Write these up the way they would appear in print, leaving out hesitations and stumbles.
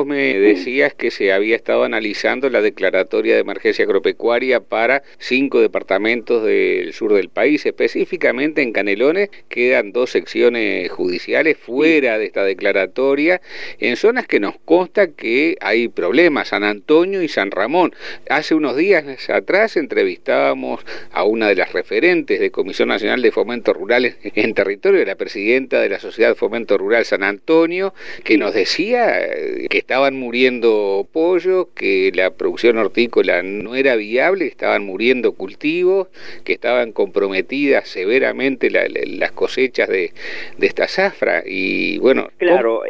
vos me decías que se había estado analizando la declaratoria de emergencia agropecuaria para 5 departamentos del sur del país, específicamente en Canelones quedan 2 secciones judiciales fuera de esta declaratoria, en zonas que nos consta que hay problemas, San Antonio y San Ramón. Hace unos días atrás entrevistábamos a una de las referentes de Comisión Nacional de Fomento Rural en territorio, la presidenta de la Sociedad de Fomento Rural San Antonio, que nos decía que estaban muriendo pollos, que la producción hortícola no era viable, estaban muriendo cultivos, que estaban comprometidas severamente las cosechas de esta zafra. Y bueno, claro,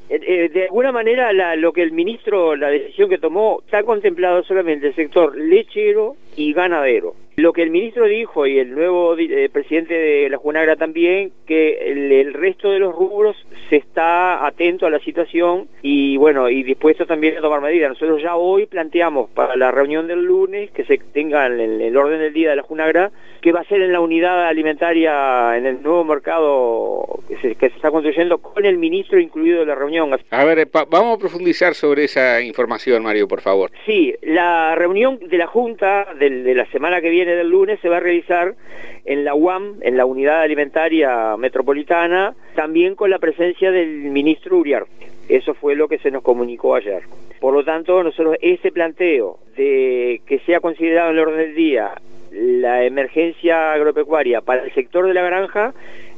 de alguna manera lo que el ministro, la decisión que tomó, está contemplado solamente el sector lechero y ganadero. Lo que el ministro dijo, y el nuevo presidente de la Junagra también, que el resto de los rubros se está atento a la situación y bueno, y dispuesto también a tomar medidas. Nosotros ya hoy planteamos para la reunión del lunes que se tenga en el orden del día de la Junagra, que va a ser en la unidad alimentaria, en el nuevo mercado que se está construyendo, con el ministro incluido en la reunión. A ver, vamos a profundizar sobre esa información, Mario, por favor. Sí, la reunión de la Junta de la semana que viene del lunes se va a realizar en la UAM, en la Unidad Alimentaria Metropolitana, también con la presencia del ministro Uriarte. Eso fue lo que se nos comunicó ayer. Por lo tanto, nosotros ese planteo de que sea considerado en el orden del día la emergencia agropecuaria para el sector de la granja,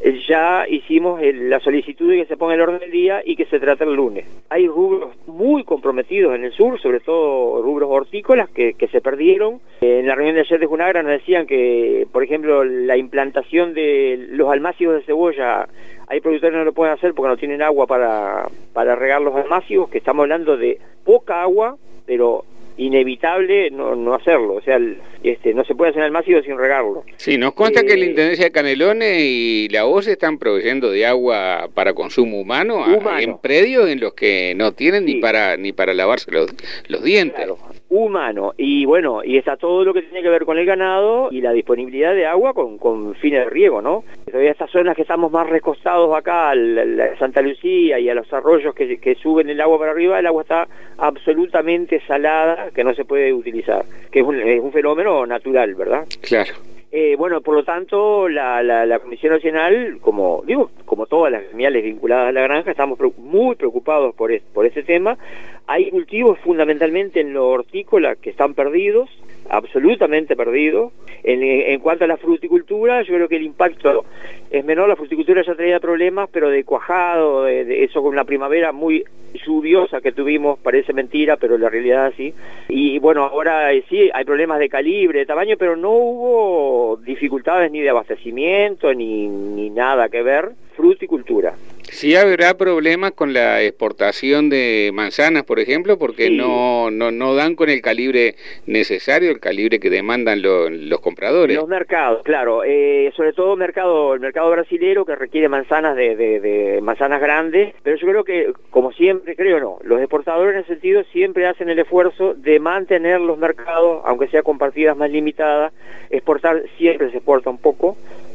ya hicimos la solicitud de que se ponga en el orden del día y que se trate el lunes. Hay rubros muy comprometidos en el sur, sobre todo rubros hortícolas que se perdieron. En la reunión de ayer de Junagra nos decían que, por ejemplo, la implantación de los almácigos de cebolla, hay productores que no lo pueden hacer porque no tienen agua para regar los almácigos, que estamos hablando de poca agua, pero inevitable no hacerlo, o sea, no se puede hacer almácigo sin regarlo. Sí, nos consta que la Intendencia de Canelones y la OCE están proveyendo de agua para consumo humano. En predios en los que no tienen ni para lavarse los dientes. Claro, humano, y bueno, y está todo lo que tiene que ver con el ganado y la disponibilidad de agua con fines de riego, ¿no? Todavía estas zonas que estamos más recostados acá, a Santa Lucía y a los arroyos que suben el agua para arriba, el agua está absolutamente salada, que no se puede utilizar, que es un fenómeno natural, ¿verdad? Claro. Bueno, por lo tanto, la Comisión Nacional, como todas las gremiales vinculadas a la granja, estamos muy preocupados por este tema. Hay cultivos fundamentalmente en lo hortícola que están perdidos, absolutamente perdidos. En cuanto a la fruticultura, yo creo que el impacto es menor. La fruticultura ya traía problemas, pero de cuajado, de eso con una primavera muy lluviosa que tuvimos, parece mentira, pero la realidad es así. Y bueno, ahora sí, hay problemas de calibre, de tamaño, pero no hubo dificultades ni de abastecimiento, ni nada que ver. Fruticultura. Sí habrá problemas con la exportación de manzanas, por ejemplo, porque sí, no dan con el calibre necesario, el calibre que demandan los compradores. Los mercados, claro, sobre todo el mercado brasilero, que requiere manzanas de manzanas grandes, pero yo creo que, como siempre, los exportadores en ese sentido siempre hacen el esfuerzo de mantener los mercados, aunque sea con partidas más limitadas. Exportar siempre se exporta un poco,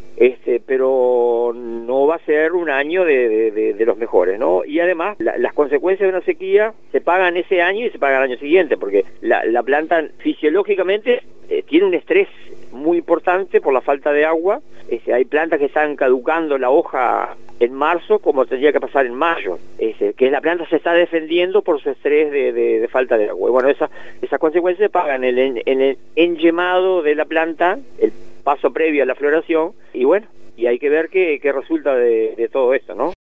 pero no va a ser un año de los mejores, ¿no? Y además, las consecuencias de una sequía se pagan ese año y se pagan el año siguiente, porque la planta fisiológicamente tiene un estrés muy importante por la falta de agua. Hay plantas que están caducando la hoja en marzo, como tendría que pasar en mayo, que la planta se está defendiendo por su estrés de falta de agua. Y bueno, esas consecuencias se pagan en el enyemado de la planta, el paso previo a la floración, y bueno, y hay que ver qué resulta de todo esto, ¿no?